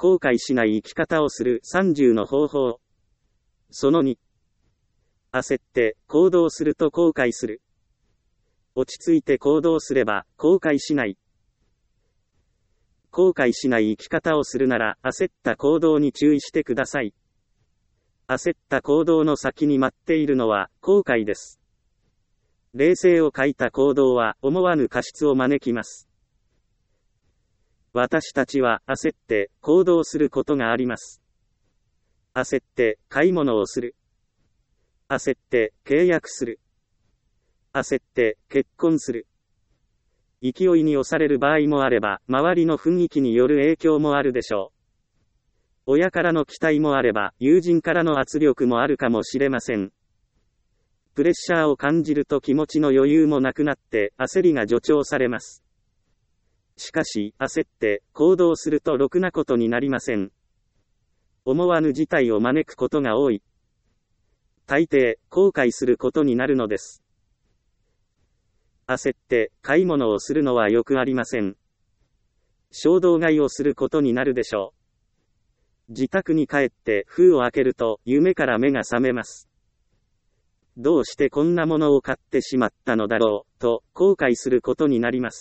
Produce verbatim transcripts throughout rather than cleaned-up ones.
後悔しない生き方をするさんじゅうの方法。そのに、焦って行動すると後悔する。落ち着いて行動すれば後悔しない。後悔しない生き方をするなら焦った行動に注意してください。焦った行動の先に待っているのは後悔です。冷静を欠いた行動は思わぬ過失を招きます。私たちは焦って行動することがあります。焦って買い物をする。焦って契約する。焦って結婚する。勢いに押される場合もあれば、周りの雰囲気による影響もあるでしょう。親からの期待もあれば、友人からの圧力もあるかもしれません。プレッシャーを感じると気持ちの余裕もなくなって焦りが助長されます。しかし、焦って行動するとろくなことになりません。思わぬ事態を招くことが多い。大抵、後悔することになるのです。焦って買い物をするのはよくありません。衝動買いをすることになるでしょう。自宅に帰って封を開けると夢から目が覚めます。どうしてこんなものを買ってしまったのだろう、と後悔することになります。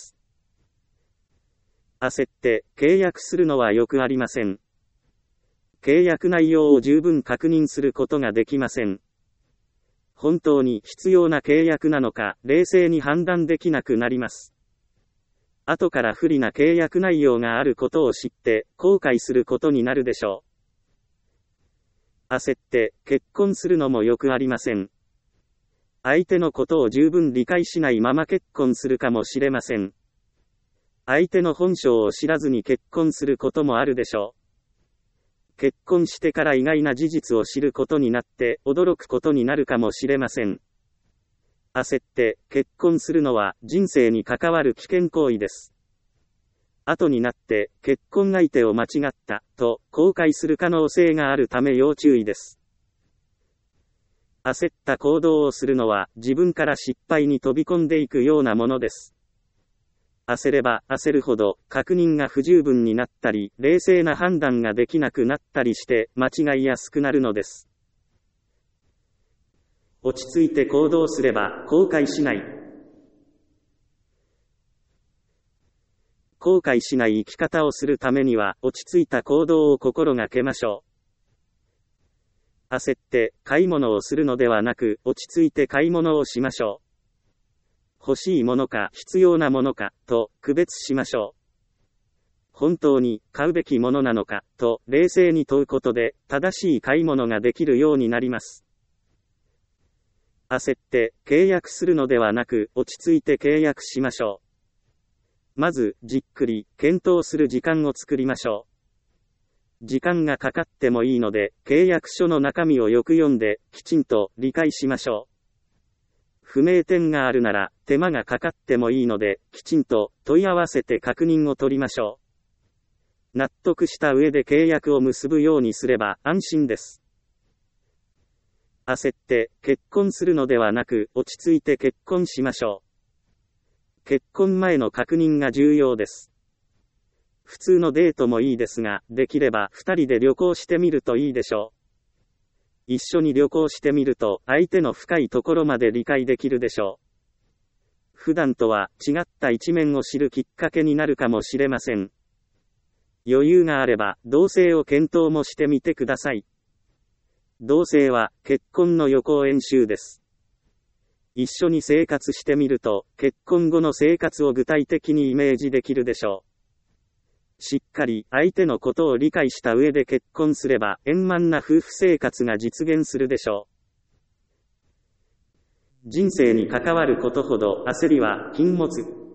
焦って契約するのはよくありません。契約内容を十分確認することができません。本当に必要な契約なのか、冷静に判断できなくなります。後から不利な契約内容があることを知って、後悔することになるでしょう。焦って結婚するのもよくありません。相手のことを十分理解しないまま結婚するかもしれません。相手の本性を知らずに結婚することもあるでしょう。結婚してから意外な事実を知ることになって驚くことになるかもしれません。焦って結婚するのは人生に関わる危険行為です。後になって結婚相手を間違ったと後悔する可能性があるため要注意です。焦った行動をするのは自分から失敗に飛び込んでいくようなものです。焦れば焦るほど確認が不十分になったり、冷静な判断ができなくなったりして間違いやすくなるのです。落ち着いて行動すれば後悔しない。後悔しない生き方をするためには落ち着いた行動を心がけましょう。焦って買い物をするのではなく、落ち着いて買い物をしましょう。欲しいものか必要なものかと区別しましょう。本当に買うべきものなのかと冷静に問うことで正しい買い物ができるようになります。焦って契約するのではなく、落ち着いて契約しましょう。まずじっくり検討する時間を作りましょう。時間がかかってもいいので、契約書の中身をよく読んできちんと理解しましょう。不明点があるなら手間がかかってもいいので、きちんと問い合わせて確認を取りましょう。納得した上で契約を結ぶようにすれば安心です。焦って結婚するのではなく、落ち着いて結婚しましょう。結婚前の確認が重要です。普通のデートもいいですが、できればふたりで旅行してみるといいでしょう。一緒に旅行してみると、相手の深いところまで理解できるでしょう。普段とは違った一面を知るきっかけになるかもしれません。余裕があれば、同棲を検討もしてみてください。同棲は結婚の予行演習です。一緒に生活してみると、結婚後の生活を具体的にイメージできるでしょう。しっかり相手のことを理解した上で結婚すれば円満な夫婦生活が実現するでしょう。人生に関わることほど焦りは禁物。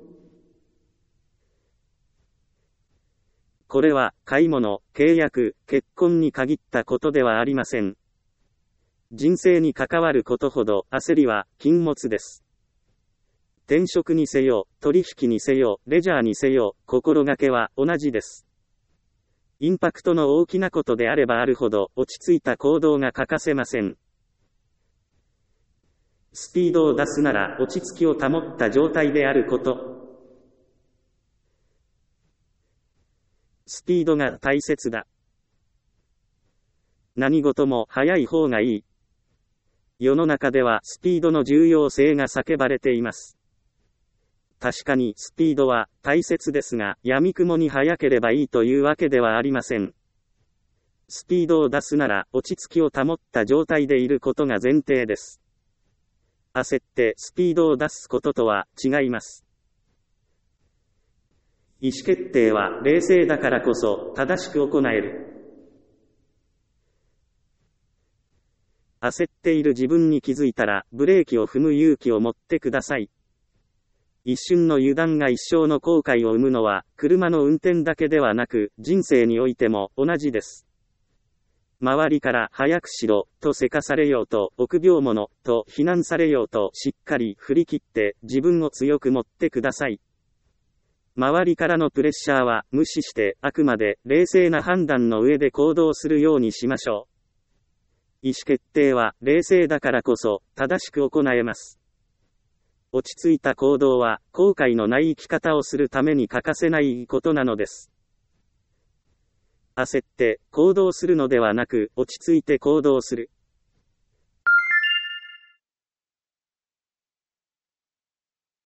これは買い物、契約、結婚に限ったことではありません。人生に関わることほど焦りは禁物です。転職にせよ、取引にせよ、レジャーにせよ、心がけは同じです。インパクトの大きなことであればあるほど、落ち着いた行動が欠かせません。スピードを出すなら、落ち着きを保った状態であること。スピードが大切だ。 何事も早い方がいい。世の中ではスピードの重要性が叫ばれています。確かにスピードは大切ですが、闇雲に速ければいいというわけではありません。スピードを出すなら落ち着きを保った状態でいることが前提です。焦ってスピードを出すこととは違います。意思決定は冷静だからこそ正しく行える。焦っている自分に気づいたらブレーキを踏む勇気を持ってください。一瞬の油断が一生の後悔を生むのは車の運転だけではなく人生においても同じです。周りから早くしろとせかされようと臆病者と非難されようとしっかり振り切って自分を強く持ってください。周りからのプレッシャーは無視してあくまで冷静な判断の上で行動するようにしましょう。意思決定は冷静だからこそ正しく行えます。落ち着いた行動は後悔のない生き方をするために欠かせないことなのです。焦って行動するのではなく落ち着いて行動する。